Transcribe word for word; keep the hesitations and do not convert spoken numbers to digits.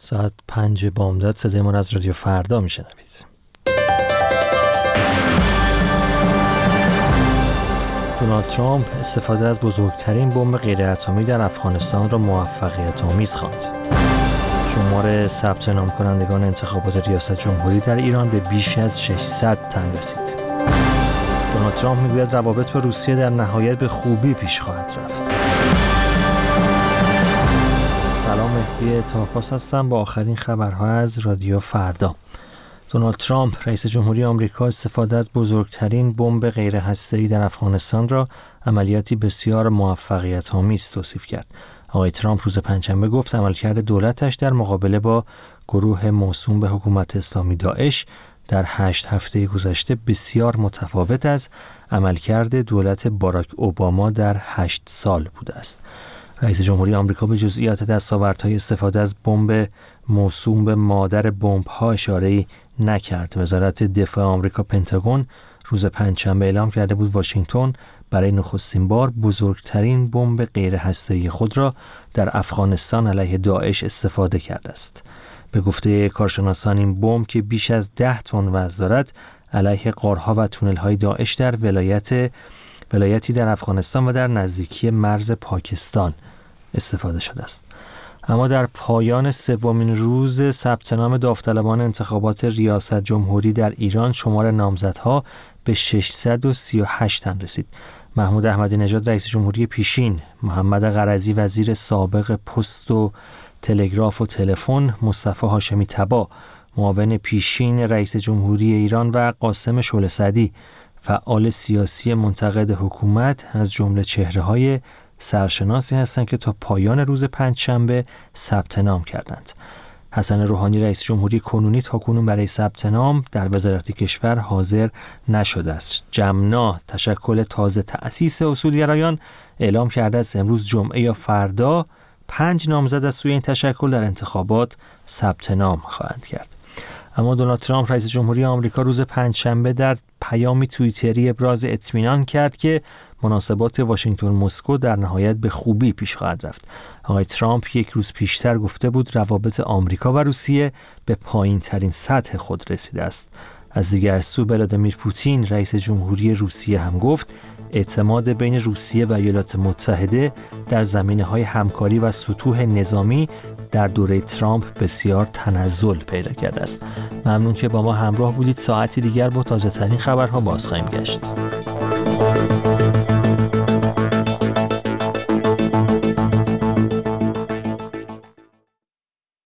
ساعت پنج بامداد صدای ما از رادیو فردا میشنوید. دونالد ترامپ استفاده از بزرگترین بمب غیراتمی در افغانستان را موفقیت آمیز خواند. شمار ثبت نام کنندگان انتخابات ریاست جمهوری در ایران به بیش از ششصد تن رسید. دونالد ترامپ میگوید روابط با روسیه در نهایت به خوبی پیش خواهد رفت. سلام، مهدی تاپاس هستم با آخرین خبرها از رادیو فردا. دونالد ترامپ رئیس جمهوری آمریکا استفاده از بزرگترین بمب غیر هسته‌ای در افغانستان را عملیاتی بسیار موفقیت آمیز توصیف کرد. آقای ترامپ روز پنجشنبه گفت عملکرد دولتش در مقابله با گروه موسوم به حکومت اسلامی داعش در هشت هفته گذشته بسیار متفاوت از عملکرد دولت باراک اوباما در هشت سال بوده است. رئیس جمهوری آمریکا به جزئیات دستاوردهای استفاده از بمب موسوم به مادر بمب‌ها اشاره‌ای نکرد. وزارت دفاع آمریکا پنتاگون روز پنجشنبه اعلام کرده بود واشنگتن برای نخستین بار بزرگترین بمب غیر هسته‌ای خود را در افغانستان علیه داعش استفاده کرده است. به گفته کارشناسان این بمب که بیش از ده تن وزن دارد علیه غارها و تونل‌های داعش در ولایت ولایتی در افغانستان و در نزدیکی مرز پاکستان استفاده شده است. اما در پایان سومین روز ثبت نام داوطلبان انتخابات ریاست جمهوری در ایران شمار نامزدها به ششصد و سی و هشت تن رسید. محمود احمدی نژاد رئیس جمهوری پیشین، محمد قرضی وزیر سابق پست و تلگراف و تلفن، مصطفی هاشمی طبا معاون پیشین رئیس جمهوری ایران و قاسم شعله‌سعدی فعال سیاسی منتقد حکومت از جمله چهره‌های سرشناسی هستند که تا پایان روز پنجشنبه ثبت نام کردند. حسن روحانی رئیس جمهوری کنونی تاکنون برای ثبت نام در وزارت کشور حاضر نشده است. جمنا تشکل تازه تأسیس اصولگرایان اعلام کرده است امروز جمعه یا فردا پنج نامزد از سوی این تشکل در انتخابات ثبت نام خواهند کرد. اما دونالد ترامپ رئیس جمهوری آمریکا روز پنجشنبه در پیامی توییتری ابراز اطمینان کرد که مناسبات واشنگتن مسکو در نهایت به خوبی پیش خواهد رفت. آقای ترامپ یک روز پیشتر گفته بود روابط آمریکا و روسیه به پایین ترین سطح خود رسیده است. از دیگر سو ولادیمیر پوتین رئیس جمهوری روسیه هم گفت اعتماد بین روسیه و ایالات متحده در زمینه‌های همکاری و سطوح نظامی در دوره ترامپ بسیار تنزل پیدا کرده است. ممنون که با ما همراه بودید. ساعتی دیگر با تازه‌ترین خبرها باز خواهیم گشت.